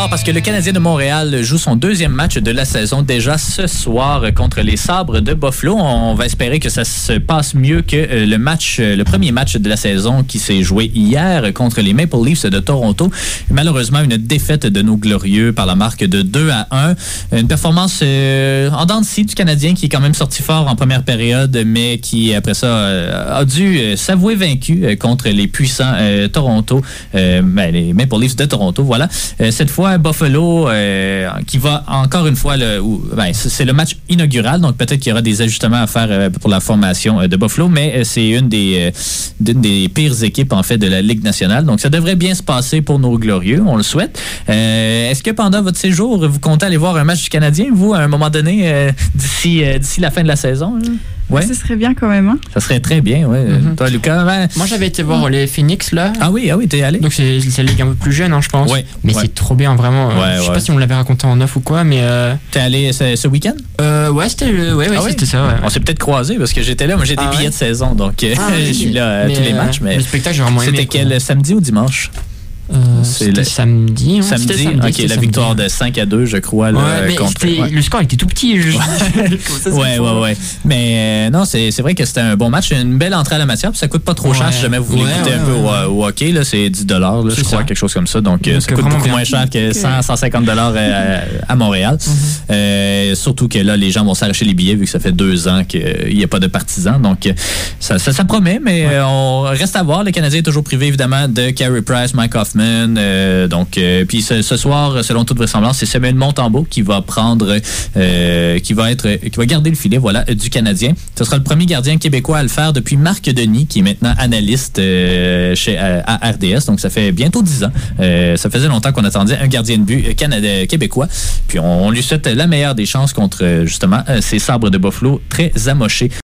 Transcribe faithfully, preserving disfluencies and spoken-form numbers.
soir parce que le Canadien de Montréal joue son deuxième match de la saison déjà ce soir contre les Sabres de Buffalo. On va espérer que ça se passe mieux que le match, le premier match de la saison qui s'est joué hier contre les Maple Leafs de Toronto. Malheureusement, une défaite de nos glorieux par la marque de deux à un. Une performance euh, en dents de scie du Canadien qui est quand même sorti fort en première période, mais qui après ça euh, a dû euh, s'avouer vaincu euh, contre les puissants euh, Toronto, euh, ben, les Maple Leafs de Toronto. Voilà. Euh, cette fois, Buffalo euh, qui va encore une fois, le, où, ben, c'est le match inaugural, donc peut-être qu'il y aura des ajustements à faire euh, pour la formation euh, de Buffalo, mais euh, c'est une des, euh, une des pires équipes en fait de la Ligue nationale. Donc ça devrait bien se passer pour nos glorieux, on le souhaite. Euh, est-ce que pendant votre séjour, vous comptez aller voir un match du Canadien, vous, à un moment donné, euh, d'ici, euh, d'ici la fin de la saison? Là? Ouais. Ça serait bien quand même. Hein? Ça serait très bien, oui. Mm-hmm. Toi, Lucas? Ben... Moi, j'avais été voir les Phoenix, là. Ah oui, ah oui, t'es allé? Donc, c'est, c'est la ligue un peu plus jeune, hein, je pense. Ouais, mais ouais. c'est trop bien, vraiment. Ouais, je sais ouais. pas si on l'avait raconté en off ou quoi, mais... Euh... T'es allé ce, ce week-end? Euh, ouais, c'était, le... ouais, ouais, ah oui? c'était ça, ouais. On s'est peut-être croisés parce que j'étais là. Moi, j'ai des ah billets ouais? de saison, donc euh, ah, oui. je suis là à tous les matchs. Mais le spectacle, j'ai vraiment aimé. C'était quel, samedi ou dimanche? Euh, c'est c'était le... samedi. Samedi, c'était samedi, ok, c'était la samedi. Victoire de cinq à deux, je crois. Là, ouais, mais contre, ouais. le score était tout petit. Je... ça, ouais, ouais, ouais. Mais euh, non, c'est, c'est vrai que c'était un bon match. Une belle entrée à la matière. Puis ça coûte pas trop ouais. cher si jamais vous voulez ouais, goûter ouais, un peu ouais. au, au hockey. Là, c'est dix dollars, là, je crois, ça. quelque chose comme ça. Donc, Donc ça coûte beaucoup bien. moins cher que cent, cent cinquante dollars à, à Montréal. Mm-hmm. Euh, surtout que là, les gens vont s'arracher les billets vu que ça fait deux ans qu'il n'y a pas de partisans. Donc, ça, ça, ça promet, mais ouais. on reste à voir. Le Canadien est toujours privé, évidemment, de Carey Price, Mike Hoffman. Euh, Donc, euh, puis ce, ce soir, selon toute vraisemblance, c'est Samuel Montembeault qui va prendre, euh, qui va être, qui va garder le filet, voilà, du Canadien. Ce sera le premier gardien québécois à le faire depuis Marc Denis, qui est maintenant analyste euh, chez à, à R D S. Donc, ça fait bientôt dix ans. Euh, ça faisait longtemps qu'on attendait un gardien de but canadien québécois. Puis, on, on lui souhaite la meilleure des chances contre justement ces Sabres de Buffalo très amochés.